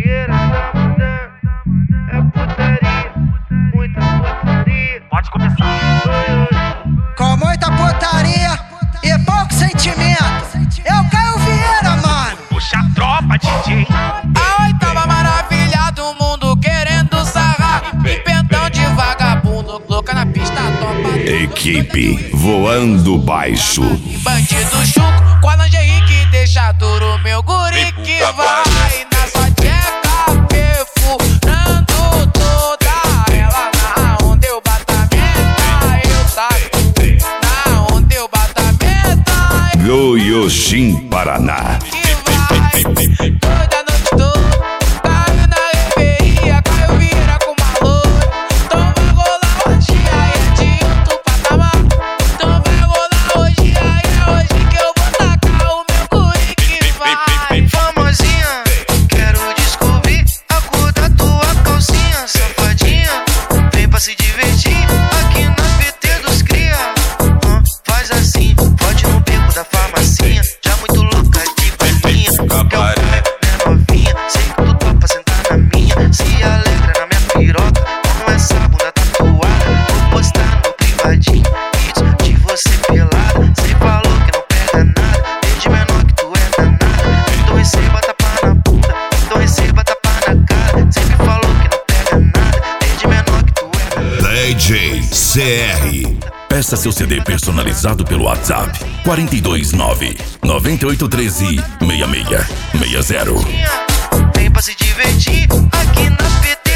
Vieira tá mandando, é putaria, muita putaria. Pode começar. Com muita putaria e pouco sentimento. Eu Caio Vieira, mano. Puxa a tropa, DJ. A oitava maravilha do mundo querendo sarrar. E pentão de vagabundo, louca na pista, topa. Equipe voando baixo. Bandido chuco, com a lingerie que deixa duro meu guri que vai na sua tcheca, perfurando toda ela. Na onda eu bato a meta, eu saio. Na onda eu bato a meta, Goiôxim, Paraná. que vai toda noite toda. Caiu na reveria, Caio Vieira com uma loura. Então vai rolar hoje, aí é de outro patamar. Então vai rolar hoje, aí é hoje que eu vou tacar o meu guri que vai. Famosinha, quero descobrir a cor da tua calcinha. Safadinha, vem pra se divertir aqui na PT dos cria. Faz assim, pode no beco da farmacinha. Já muito louca de palhinha. Quer novinha, sei que tu topa sentar na minha. Se alegra na minha piroca com essa bunda tatuada. Vou postar no privadinho vídeos de você pelada. Cê falou que não pega nada, desde menor que tu é danada. Então receba tapa na bunda, então receba tapa na cara. Sempre falou que não pega nada, desde menor que tu é danada. DJ CR. Peça seu CD personalizado pelo WhatsApp 429 9813 6660. Vem pra se divertir aqui na PT